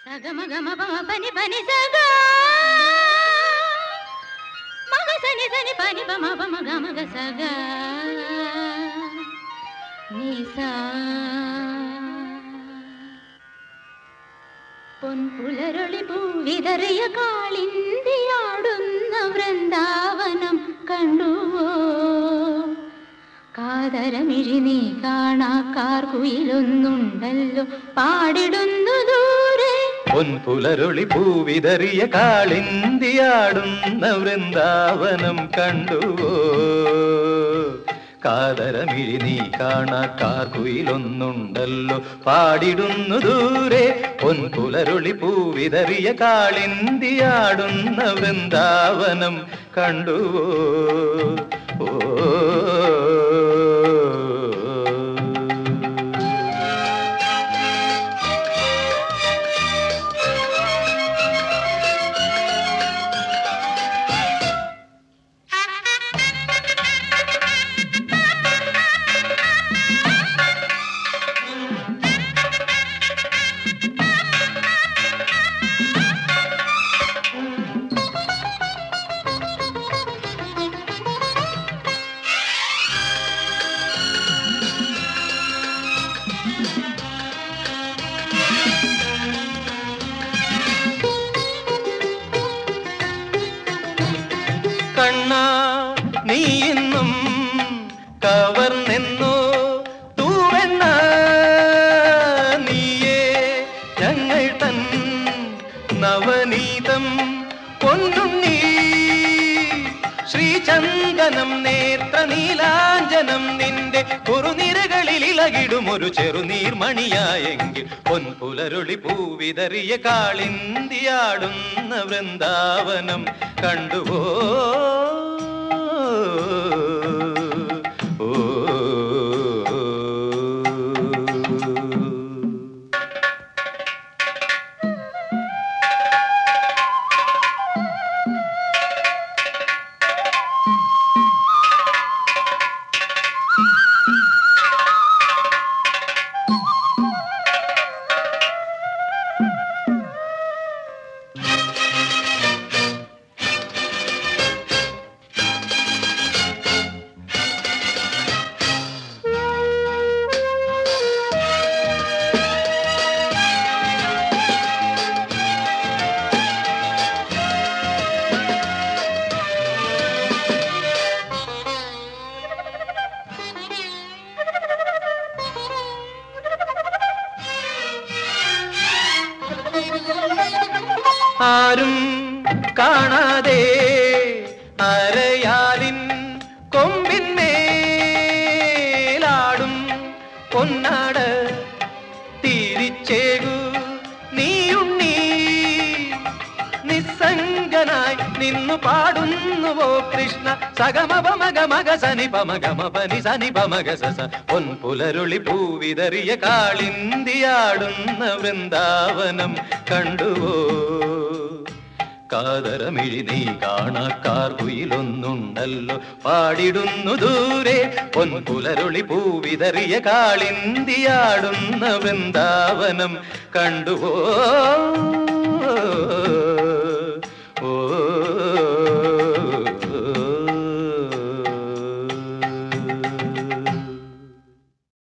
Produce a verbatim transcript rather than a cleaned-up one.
సగమ గమ పమ పని పని సగ మగ సని సని పని పమ పమ గమ గ సగ నిసా പൊൻപുലരൊളി പൂവിതറിയ കാളിന്തിയാടുന്ന വൃന്ദാവനം കണ്ടുവോ കാതരമിഴി നീ കാണാക്കാർ കുയിലൊന്നുണ്ടല്ലോ പാടിടുന്നു ദൂരെ പൊൻപുലരൊളി പൂവിതറിയ കാളിന്തിയാടുന്ന വൃന്ദാവനം കണ്ടുവോ കാതരമിഴി നീ കാണാക്കാർ കുയിലൊന്നുണ്ടല്ലോ പാടിടുന്നു ദൂരെ പൊൻപുലരൊളി പൂവിതറിയ കാളിന്തിയാടുന്ന വൃന്ദാവനം കണ്ടുവോ ഓ കണ്ണാ നീ ഇന്നും കവർന്നെന്നോ തൂവെണ്ണ നീയേ ഞങ്ങൾ തൻ നവനീതം പൊന്നുണ്ണി ശ്രീചന്ദനം നേത്ര നീലാഞ്ജനം നിന്റെ കുറുനിരകളിൽ ഇളകിടും ഒരു ചെറുനീർമണിയായെങ്കിൽ പൊൻപുലരൊളി പൂവിതറിയ കാളിന്തിയാടുന്ന വൃന്ദാവനം കണ്ടുവോ ആരും കാണാതെ അരയാലിൻ കൊമ്പിന്മേലാടും പൊന്നാട് തിരിച്ചേകു നീയുണ്ണി നിസ്സംഗനായി നിന്നു പാടുന്നുവോ കൃഷ്ണ സഗമപ മഗ മഗ സനി പമഗമ പനി സനി പമഗ സസ പൊൻപുലരുളി പൂവിതറിയ കാളിന്തിയാടുന്ന വൃന്ദാവനം കണ്ടുവോ കാതരമിഴി നീ കാണാക്കാർ കുയിലൊന്നുണ്ടല്ലോ പാടിടുന്നു ദൂരെ പൊൻപുലരുളി പൂവിതറിയ കാളിന്തിയാടുന്ന വൃന്ദാവനം കണ്ടുവോ ഓ